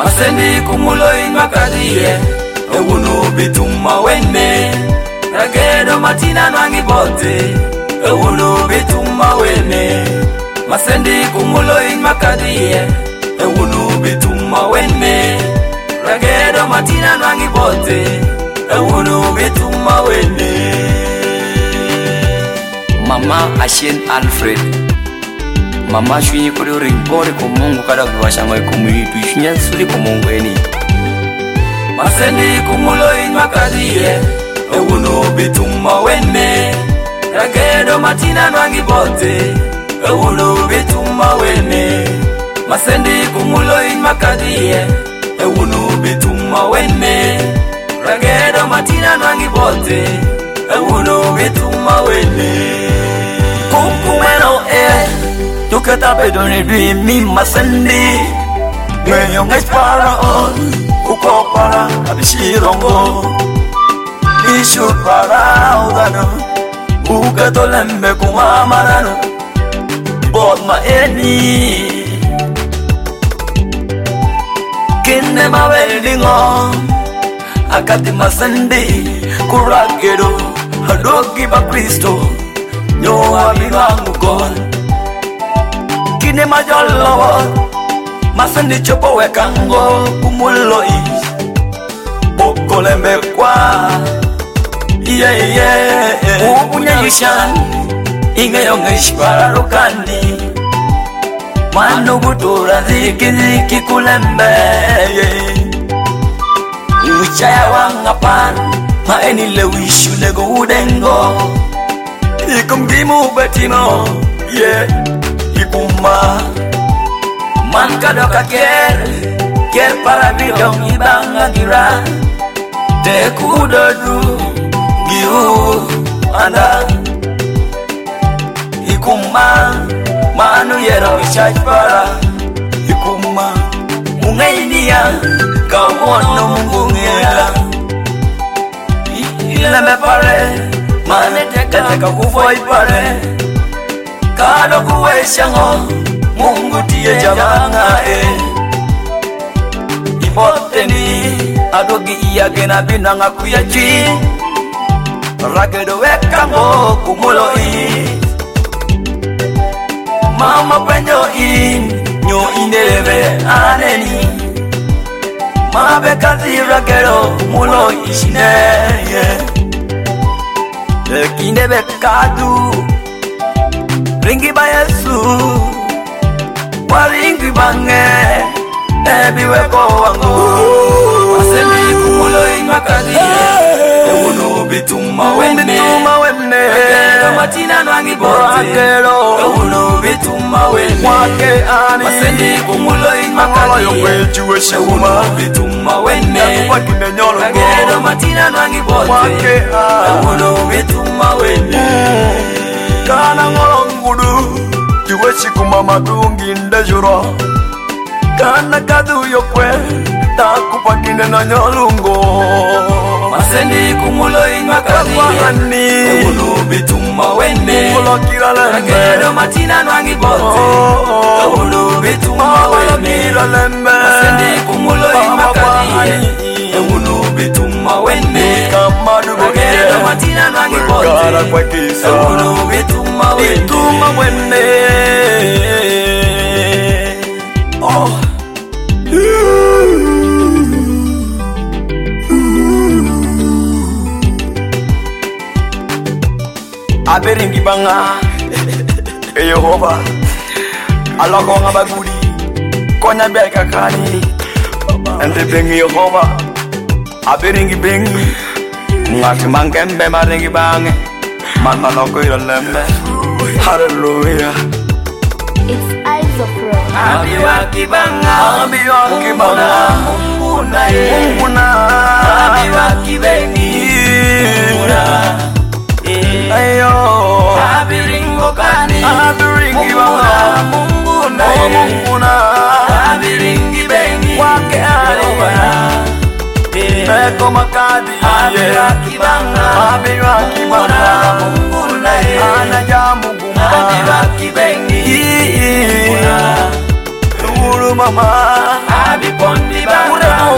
Masendi kumulo inmakadiye Ewunu bituma wene Ragedo matina nwangi bote Ewunu bituma wene Masendi kumulo inmakadiye Ewunu bituma wene Ragedo matina nwangi bote Ewunu bituma wene Mama Ashen Alfred Mama shwinyi kuri ringpore kumungu kada kuwashangwe kumuitu Ishnya suri kumungu eni Masendi kumulo inmakadiye Ewunu bituma wene Ragedo matina nwangi bote Ewunu bituma wene Masendi kumulo inmakadiye Ewunu bituma wene Ragedo matina nwangi bote Ewunu bituma wene Kukumeno Tukata pedone dream Masendi Mwenyo ngespara on Ukopara abishirongo Ishupara udano Ukatolembe kumamarano Bodma eni Kine mawelingo Akati Masendi Kuragero Hadogi ba Kristo Nyoa miwangu gol Kine majolo Masendi chopo wekango Kumulo is Bokolembe kwa Ubunya yishan Inge yongeshpara rukandi Manu butura ziki kulembe Uchaya wangapan Maeni lewishu nego udengo Ikumgimu betino Ikuma Man kadoka Ker para bidong ibanga gira Te kudodu Giu anda Ikuma Manu yero ishaj para Ikuma Mungainia Kawono mungungela Ileme pare Mane teka kufoi pare Kado kuwe shango Mungu tiye jabanga Iboteni Adogi iya gena binanga kuyaji Ragedo wekango kumulo Mama penyo Nyo ineleve aneni Mabe kazi ragedo mulo ishine Kinde bekadu Ringi ba Yesu Waringi bange Ebi weko wangu Masendi kumulo inmakadiye Ewunu bituma wene Ragedo matina nwangi bote Ewunu bituma wene Masendi kumulo inmakadiye Ewunu bituma wene Ragedo matina nwangi bote Ewunu bituma wene Kana ngolongudu Juweshi kumamadungi ndejuro Kana kadu yokwe Takupakine na nyolungo Masendi kumulo inmakadiye Ewunu bituma wene Ragedo matina nwangi bote Ewunu bituma wene Masendi kumulo inmakadiye Ewunu bituma wene Ragedo matina nwangi bote Ewunu bituma wene Aberingi banga Yehova Aloko nga bagudi Konya beka kani Ente bengi Yehova Aberingi bengi Ngaki mangkembe maringi bange Mana loko irolembe Hallelujah It's Eyes of Rome. Abiwaki banga Mungu na Abiwaki bengi Ayo Abiringo kani Abiringi banga Mungu na Abiringi bengi Wake Eko makadi Abiwaki banga Mungu na Anajamu gumba Abiwaki bengi Uru mama Abipondi ba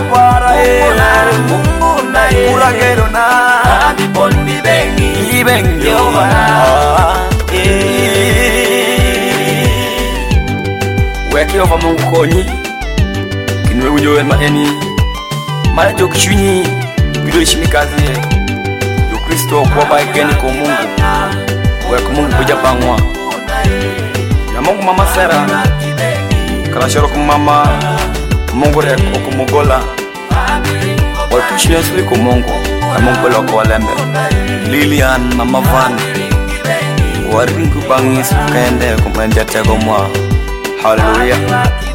para Mungu naye Kuragero na Adipondi bengi Ibengi Yehova Weki Yehova Mungu konyi Kinwe ujowe maeni Mara jo kishwinyi Bilo ishimikazi Yo Kristo kwa baigeni kwa Mungu Weki Mungu kuja pangwa Ya Mungu mama sera Kalashoro kumama Mungu reko kumugola Watushia suli kwa Mungu Ya Mungu loko walembe Lilian mama Van Waringu bangis kende kumendia tego mwa Hallelujah